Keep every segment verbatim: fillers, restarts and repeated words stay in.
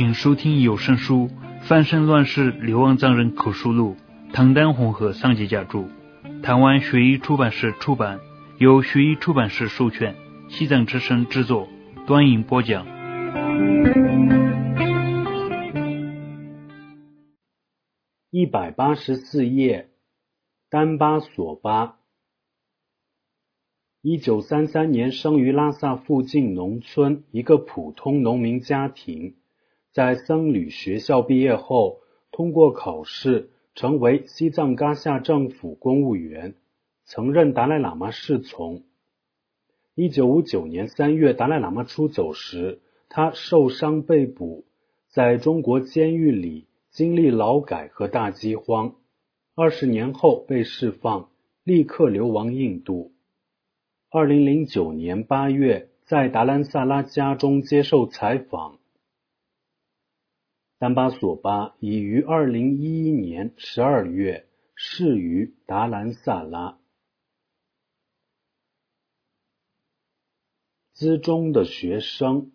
请收听有声书《翻身乱世流亡藏人口述录》，唐丹红和桑吉甲著，台湾学艺出版社出版，由学艺出版社授权，西藏之声制作，端影播讲。 一百八十四页，丹巴索巴。一九三三年生于拉萨附近农村一个普通农民家庭，在僧侣学校毕业后，通过考试成为西藏噶夏政府公务员，曾任达赖喇嘛侍从。一九五九年三月，达赖喇嘛出走时，他受伤被捕，在中国监狱里经历劳改和大饥荒，二十年后被释放，立刻流亡印度。二零零九年八月，在达兰萨拉家中接受采访。丹巴索巴已于二零一一年十二月逝于达兰萨拉。资中的学生。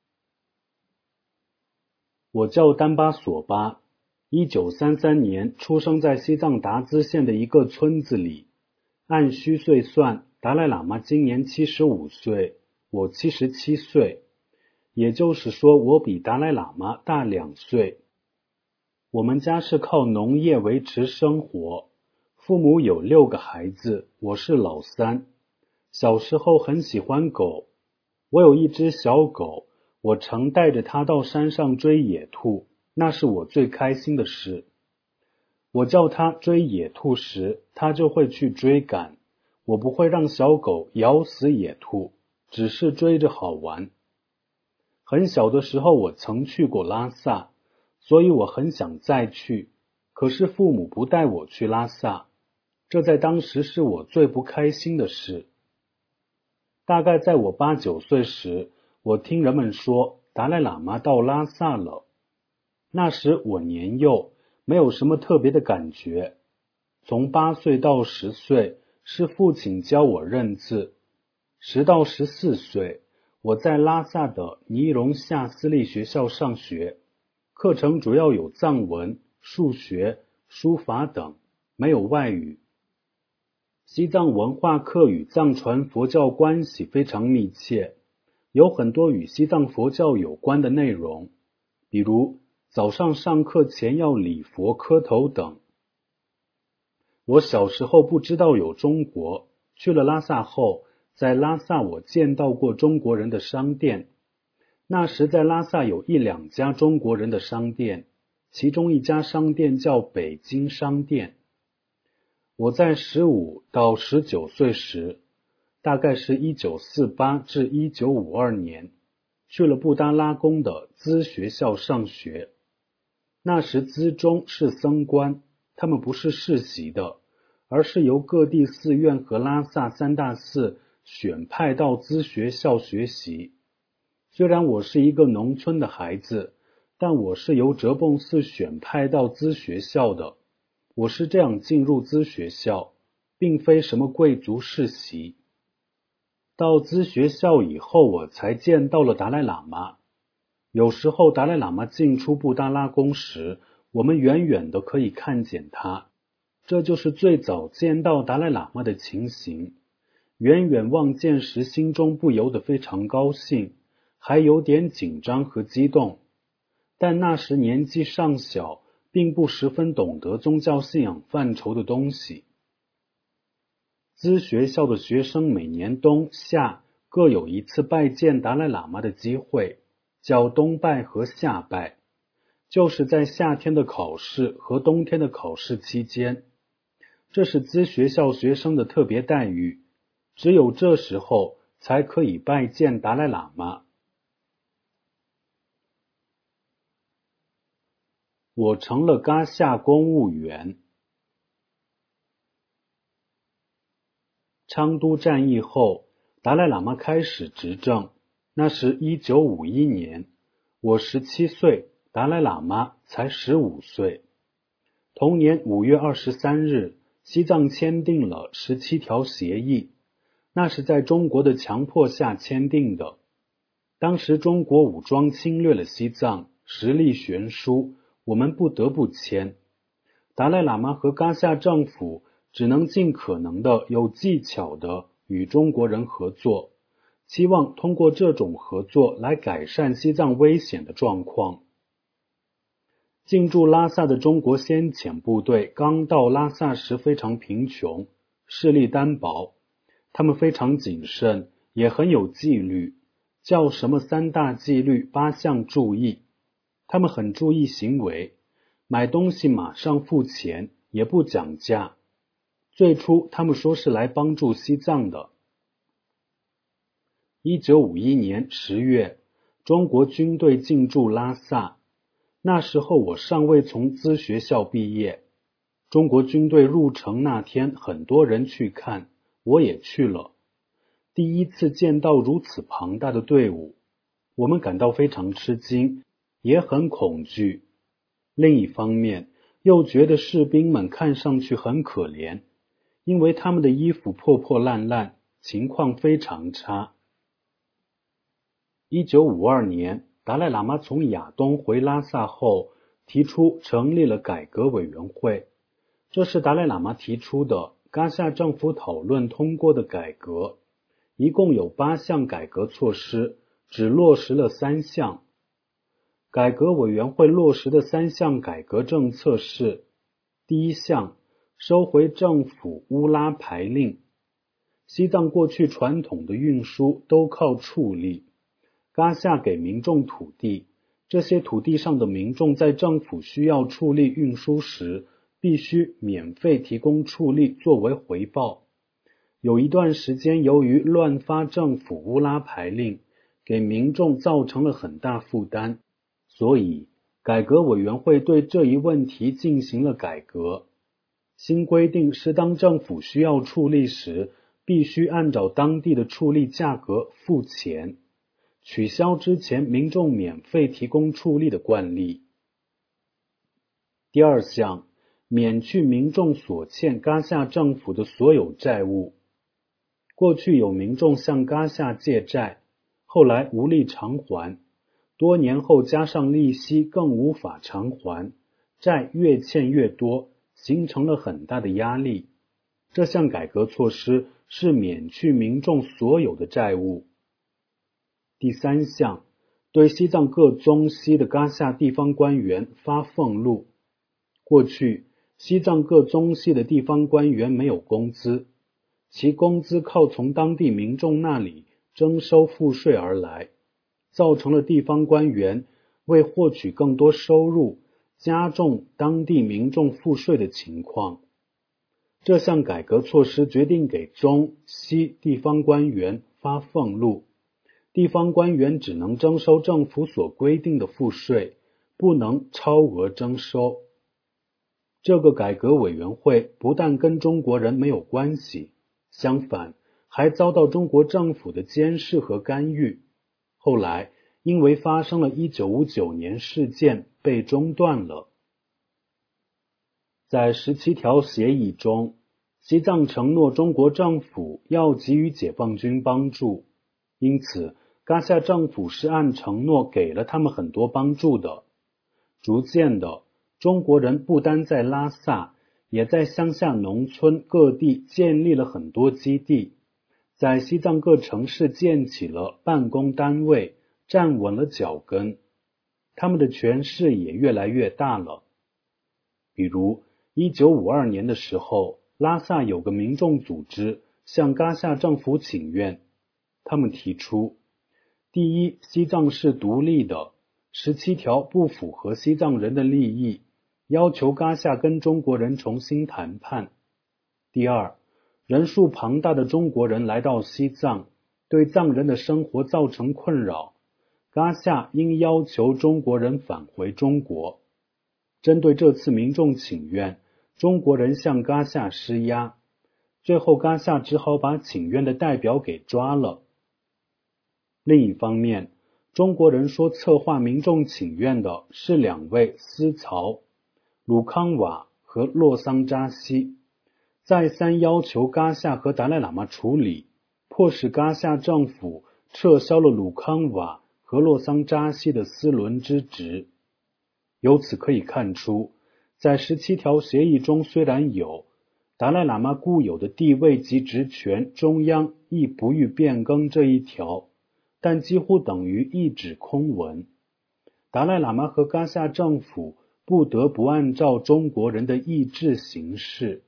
我叫丹巴索巴，一九三三年出生在西藏达孜县的一个村子里。按虚岁算，达赖喇嘛今年七十五岁，我七十七岁，也就是说我比达赖喇嘛大两岁。我们家是靠农业维持生活，父母有六个孩子，我是老三。小时候很喜欢狗，我有一只小狗，我常带着它到山上追野兔，那是我最开心的事。我叫它追野兔时，它就会去追赶，我不会让小狗咬死野兔，只是追着好玩。很小的时候我曾去过拉萨，所以我很想再去，可是父母不带我去拉萨，这在当时是我最不开心的事。大概在我八九岁时，我听人们说达赖喇嘛到拉萨了。那时我年幼，没有什么特别的感觉。从八岁到十岁，是父亲教我认字。十到十四岁，我在拉萨的尼荣夏私立学校上学，课程主要有藏文、数学、书法等，没有外语。西藏文化课与藏传佛教关系非常密切，有很多与西藏佛教有关的内容，比如早上上课前要礼佛磕头等。我小时候不知道有中国，去了拉萨后，在拉萨我见到过中国人的商店。那时在拉萨有一两家中国人的商店，其中一家商店叫北京商店。我在十五到十九岁时，大概是一九四八至一九五二年，去了布达拉宫的资学校上学。那时资中是僧官，他们不是世袭的，而是由各地寺院和拉萨三大寺选派到资学校学习。虽然我是一个农村的孩子，但我是由哲蚌寺选派到资学校的。我是这样进入资学校，并非什么贵族世袭。到资学校以后，我才见到了达赖喇嘛。有时候达赖喇嘛进出布达拉宫时，我们远远的可以看见他，这就是最早见到达赖喇嘛的情形。远远望见时，心中不由得非常高兴，还有点紧张和激动。但那时年纪尚小，并不十分懂得宗教信仰范畴的东西。资学校的学生每年冬夏各有一次拜见达赖喇嘛的机会，叫冬拜和夏拜，就是在夏天的考试和冬天的考试期间。这是资学校学生的特别待遇，只有这时候才可以拜见达赖喇嘛。我成了噶夏公务员。昌都战役后，达赖喇嘛开始执政，那是一九五一年，我十七岁，达赖喇嘛才十五岁。同年五月二十三日，西藏签订了十七条协议，那是在中国的强迫下签订的。当时中国武装侵略了西藏， 实力悬殊，我们不得不签。达赖喇嘛和噶夏政府只能尽可能的有技巧的与中国人合作，期望通过这种合作来改善西藏危险的状况。进驻拉萨的中国先遣部队刚到拉萨时非常贫穷，势力单薄，他们非常谨慎，也很有纪律，叫什么三大纪律八项注意。他们很注意行为，买东西马上付钱，也不讲价。最初他们说是来帮助西藏的。一九五一年十月，中国军队进驻拉萨。那时候我尚未从资学校毕业。中国军队入城那天，很多人去看，我也去了。第一次见到如此庞大的队伍，我们感到非常吃惊，也很恐惧。另一方面，又觉得士兵们看上去很可怜，因为他们的衣服破破烂烂，情况非常差。一九五二年，达赖喇嘛从亚东回拉萨后，提出成立了改革委员会。这是达赖喇嘛提出的，噶夏政府讨论通过的改革，一共有八项改革措施，只落实了三项。改革委员会落实的三项改革政策是：第一项，收回政府乌拉牌令。西藏过去传统的运输都靠处力，噶夏给民众土地，这些土地上的民众在政府需要处力运输时，必须免费提供处力作为回报。有一段时间，由于乱发政府乌拉牌令，给民众造成了很大负担，所以改革委员会对这一问题进行了改革。新规定是当政府需要处力时，必须按照当地的处力价格付钱，取消之前民众免费提供处力的惯例。第二项，免去民众所欠噶夏政府的所有债务。过去有民众向噶夏借债，后来无力偿还，多年后加上利息更无法偿还，债越欠越多，形成了很大的压力。这项改革措施是免去民众所有的债务。第三项，对西藏各宗西的噶夏地方官员发俸禄。过去，西藏各宗系的地方官员没有工资，其工资靠从当地民众那里征收赋税而来，造成了地方官员为获取更多收入，加重当地民众赋税的情况。这项改革措施决定给中西地方官员发俸禄，地方官员只能征收政府所规定的赋税，不能超额征收。这个改革委员会不但跟中国人没有关系，相反，还遭到中国政府的监视和干预。后来，因为发生了一九五九年事件，被中断了。在十七条协议中，西藏承诺中国政府要给予解放军帮助，因此，噶夏政府是按承诺给了他们很多帮助的。逐渐的，中国人不单在拉萨，也在乡下农村各地建立了很多基地，在西藏各城市建起了办公单位，站稳了脚跟，他们的权势也越来越大了。比如一九五二年的时候，拉萨有个民众组织向噶夏政府请愿，他们提出：第一，西藏是独立的，十七条不符合西藏人的利益，要求噶夏跟中国人重新谈判。第二，人数庞大的中国人来到西藏，对藏人的生活造成困扰，噶夏应要求中国人返回中国。针对这次民众请愿，中国人向噶夏施压，最后噶夏只好把请愿的代表给抓了。另一方面，中国人说策划民众请愿的是两位思曹，鲁康瓦和洛桑扎西，再三要求噶夏和达赖喇嘛处理，迫使噶夏政府撤销了鲁康瓦和洛桑扎西的司伦之职。 由此可以看出，在十七条协议中虽然有达赖喇嘛固有的地位及职权，中央亦不予变更这一条，但几乎等于一纸空文。达赖喇嘛和噶夏政府不得不按照中国人的意志行事。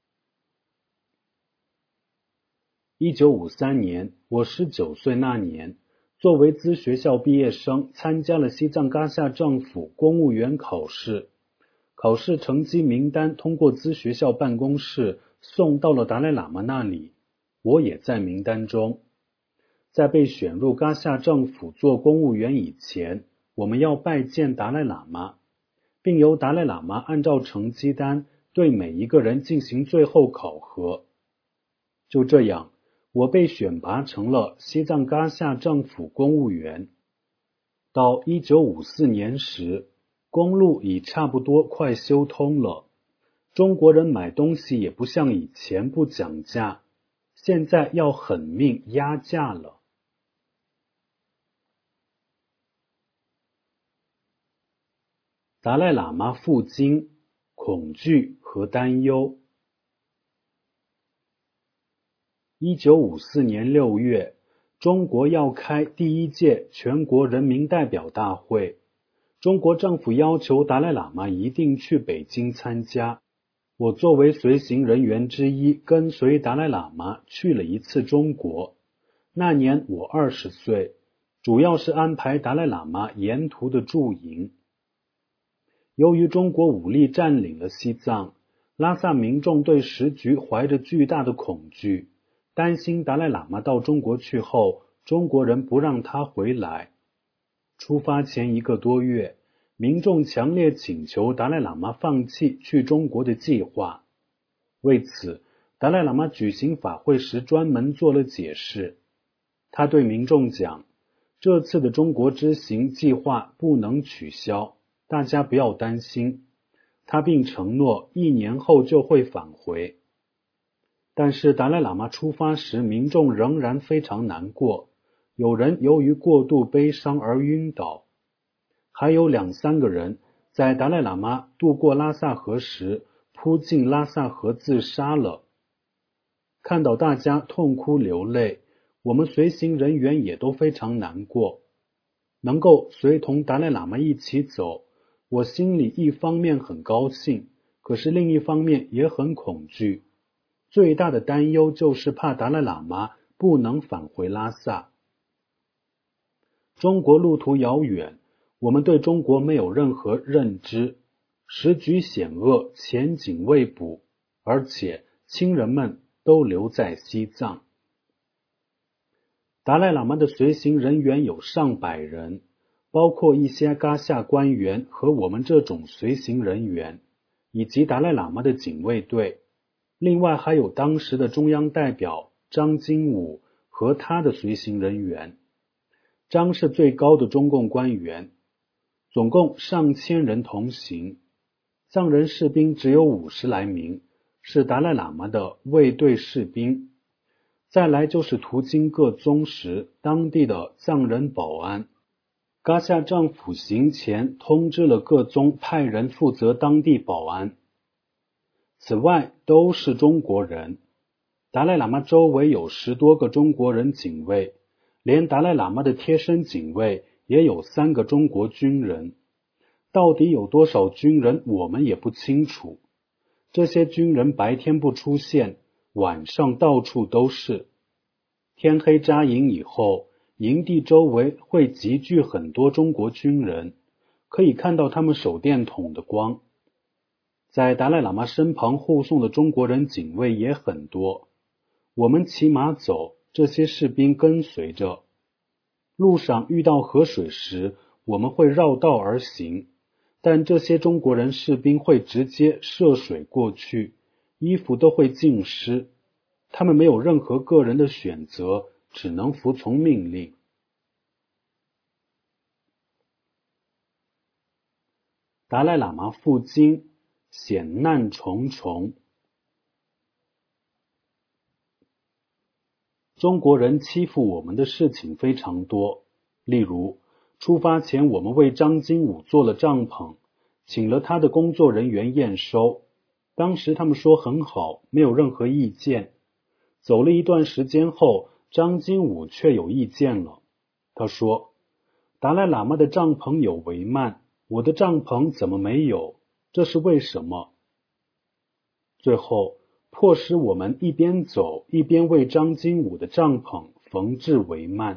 一九五三年，我十九岁那年，作为资学校毕业生，参加了西藏噶夏政府公务员考试。考试成绩名单通过资学校办公室送到了达赖喇嘛那里，我也在名单中。在被选入噶夏政府做公务员以前，我们要拜见达赖喇嘛，并由达赖喇嘛按照成绩单对每一个人进行最后考核。就这样，我被选拔成了西藏噶夏政府公务员。到一九五四年时，公路已差不多快修通了，中国人买东西也不像以前不讲价，现在要狠命压价了。达赖喇嘛赴京，恐惧和担忧。一九五四年六月，中国要开第一届全国人民代表大会，中国政府要求达赖喇嘛一定去北京参加。我作为随行人员之一，跟随达赖喇嘛去了一次中国。那年我二十岁，主要是安排达赖喇嘛沿途的驻营。由于中国武力占领了西藏，拉萨民众对时局怀着巨大的恐惧，担心达赖喇嘛到中国去后，中国人不让他回来。出发前一个多月，民众强烈请求达赖喇嘛放弃去中国的计划。为此，达赖喇嘛举行法会时专门做了解释。他对民众讲，这次的中国之行计划不能取消，大家不要担心。他并承诺一年后就会返回。但是达赖喇嘛出发时，民众仍然非常难过，有人由于过度悲伤而晕倒，还有两三个人在达赖喇嘛渡过拉萨河时扑进拉萨河自杀了。看到大家痛哭流泪，我们随行人员也都非常难过。能够随同达赖喇嘛一起走，我心里一方面很高兴，可是另一方面也很恐惧。最大的担忧就是怕达赖喇嘛不能返回拉萨。中国路途遥远，我们对中国没有任何认知，时局险恶，前景未卜，而且亲人们都留在西藏。达赖喇嘛的随行人员有上百人，包括一些噶夏官员和我们这种随行人员，以及达赖喇嘛的警卫队。另外还有当时的中央代表张经武和他的随行人员。张是最高的中共官员，总共上千人同行。藏人士兵只有五十来名，是达赖喇嘛的卫队士兵。再来就是途经各宗时当地的藏人保安。噶夏政府行前通知了各宗派人负责当地保安。此外都是中国人，达赖喇嘛周围有十多个中国人警卫，连达赖喇嘛的贴身警卫也有三个中国军人。到底有多少军人我们也不清楚。这些军人白天不出现，晚上到处都是。天黑扎营以后，营地周围会集聚很多中国军人，可以看到他们手电筒的光。在达赖喇嘛身旁护送的中国人警卫也很多。我们骑马走，这些士兵跟随着。路上遇到河水时，我们会绕道而行，但这些中国人士兵会直接涉水过去，衣服都会浸湿。他们没有任何个人的选择，只能服从命令。达赖喇嘛赴京，险难重重。中国人欺负我们的事情非常多，例如出发前我们为张经武做了帐篷， 请了他的工作人员验收。当时他们说很好，没有任何意见。走了一段时间后，张金武却有意见了。他说，达赖喇嘛的帐篷有帷幔，我的帐篷怎么没有？这是为什么？最后迫使我们一边走一边为张金武的帐篷缝制帷幔。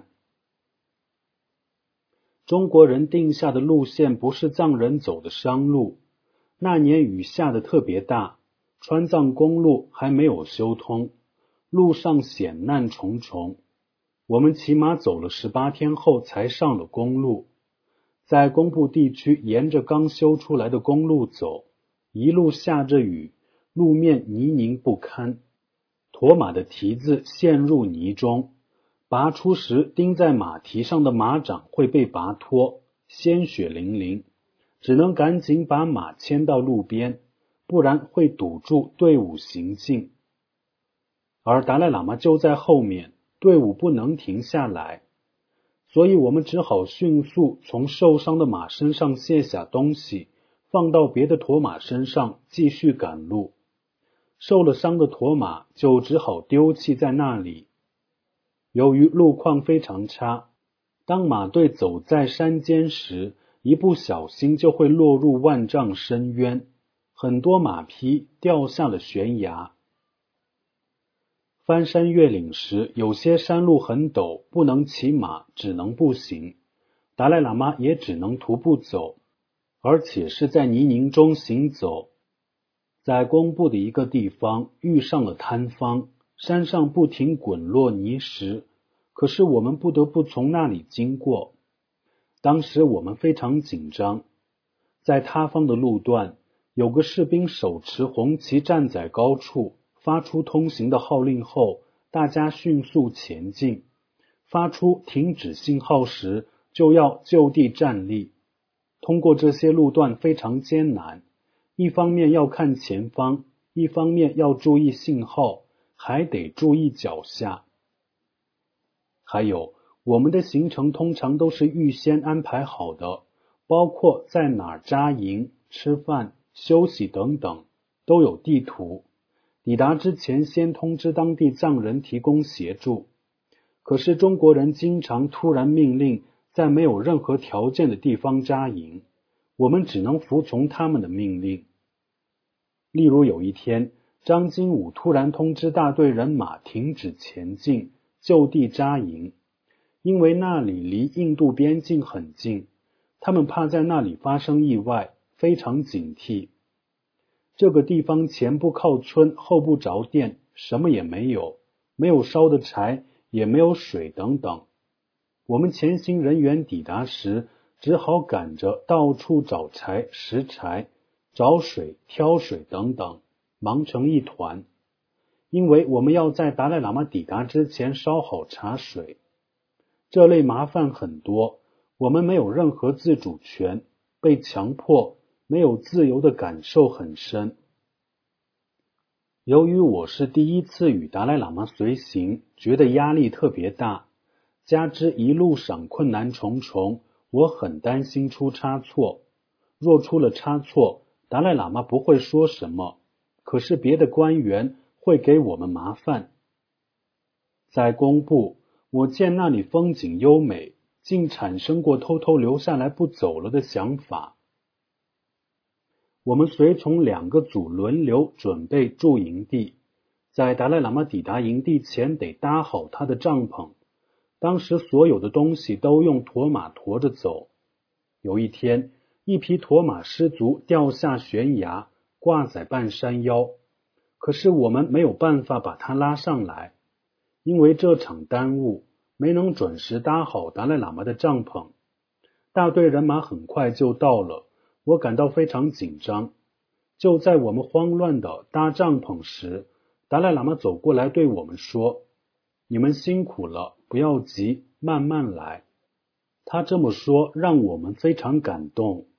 中国人定下的路线不是藏人走的商路，那年雨下得特别大，川藏公路还没有修通，路上险难重重。我们骑马走了十八天后才上了公路，在工部地区沿着刚修出来的公路走，一路下着雨，路面泥泞不堪，驮马的蹄子陷入泥中，拔出时钉在马蹄上的马掌会被拔脱，鲜血淋淋，只能赶紧把马牵到路边，不然会堵住队伍行进。而达赖喇嘛就在后面，队伍不能停下来，所以我们只好迅速从受伤的马身上卸下东西，放到别的驮马身上继续赶路。受了伤的驮马就只好丢弃在那里。由于路况非常差，当马队走在山间时，一不小心就会落入万丈深渊，很多马匹掉下了悬崖。翻山越岭时，有些山路很陡，不能骑马，只能步行。达赖喇嘛也只能徒步走，而且是在泥泞中行走。在工部的一个地方遇上了塌方，山上不停滚落泥石，可是我们不得不从那里经过。当时我们非常紧张，在塌方的路段，有个士兵手持红旗站在高处，发出通行的号令后，大家迅速前进。发出停止信号时，就要就地站立。通过这些路段非常艰难，一方面要看前方，一方面要注意信号，还得注意脚下。还有，我们的行程通常都是预先安排好的，包括在哪儿扎营、吃饭、休息等等，都有地图。抵达之前先通知当地藏人提供协助。可是中国人经常突然命令在没有任何条件的地方扎营，我们只能服从他们的命令。例如有一天，张金武突然通知大队人马停止前进，就地扎营，因为那里离印度边境很近，他们怕在那里发生意外，非常警惕。这个地方前不靠村，后不着店，什么也没有，没有烧的柴，也没有水等等。我们前行人员抵达时，只好赶着到处找柴、拾柴、找水、挑水等等，忙成一团。因为我们要在达赖喇嘛抵达之前烧好茶水。这类麻烦很多，我们没有任何自主权，被强迫，没有自由的感受很深。由于我是第一次与达赖喇嘛随行，觉得压力特别大，加之一路上困难重重，我很担心出差错。若出了差错，达赖喇嘛不会说什么，可是别的官员会给我们麻烦。在工部，我见那里风景优美，竟产生过偷偷留下来不走了的想法。我们随从两个组轮流准备驻营地，在达赖喇嘛抵达营地前得搭好他的帐篷。当时所有的东西都用驮马驮着走。有一天，一匹驮马失足掉下悬崖，挂在半山腰，可是我们没有办法把它拉上来，因为这场耽误，没能准时搭好达赖喇嘛的帐篷。大队人马很快就到了，我感到非常紧张。就在我们慌乱的搭帐篷时，达赖喇嘛走过来对我们说，你们辛苦了，不要急，慢慢来。他这么说让我们非常感动。